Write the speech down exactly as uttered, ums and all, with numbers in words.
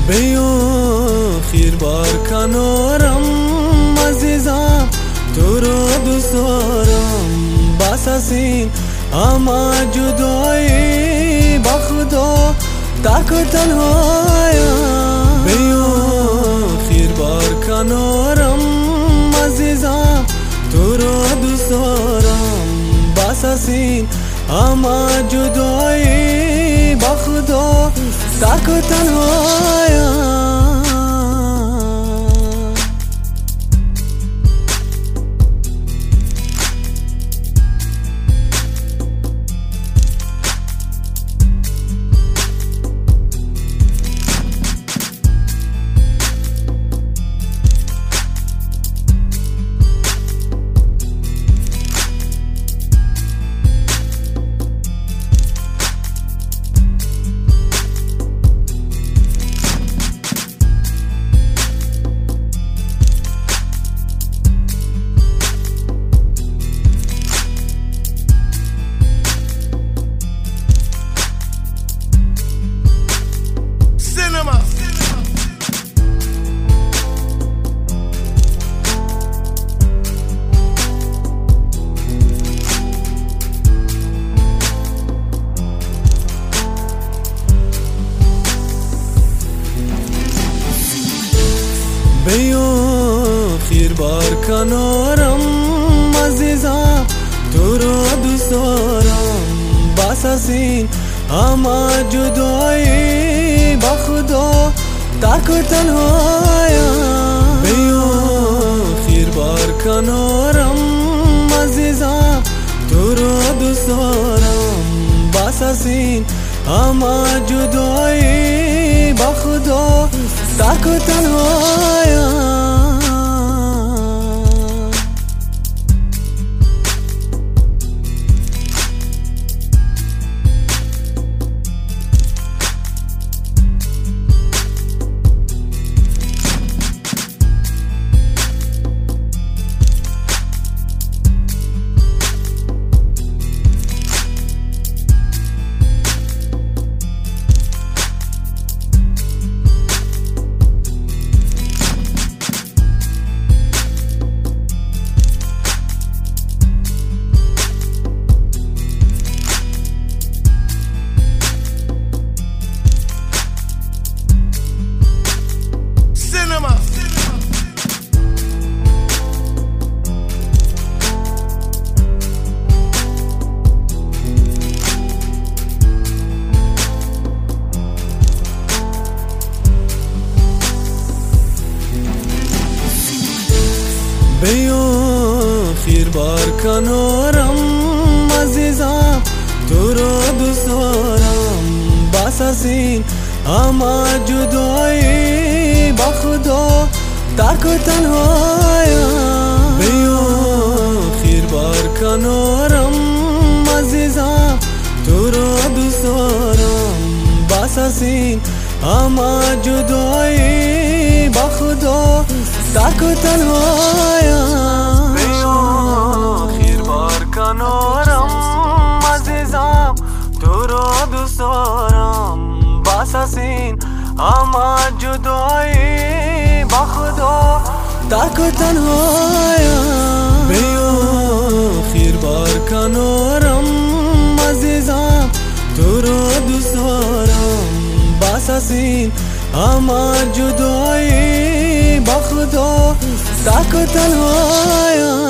بیاخیر بار کنارم عزیزم، تو رو دوست دارم. بس از این همه جدایی، با خدا تک و تنهایم. بیاخیر بار کنارم عزیزم، تو رو دوست دارم. بس از این همه جدایی، با خدا تک و تنهایم. بیاخیر بار کنارم عزیزم، تو رو دوست دارم. بس از این همه جدایی، با خدا تک و تنهایم. بیاخیر بار کنارم عزیزم، تو رو دوست دارم. بس از این همه جدایی، با خدا تک و تنهایم. بیاخیر بار کنارم عزیزم، تو رو دوست دارم. بس از این همه جدایی، با خدا تک و تنهایم. بیاخیر بار کنارم عزیزم، تو رو دوست دارم. بس از این همه جدایی، با خدا تک و تنهایم. بیاخیر بار کنارم عزیزم، تو رو دوست دارم. بس از این همه جدایی، با خدا تک و تنهایم. بیاخیر بار کنارم عزیزم، تو رو دوست دارم. بس از این همه جدایی، با خدا تک و تنهایم.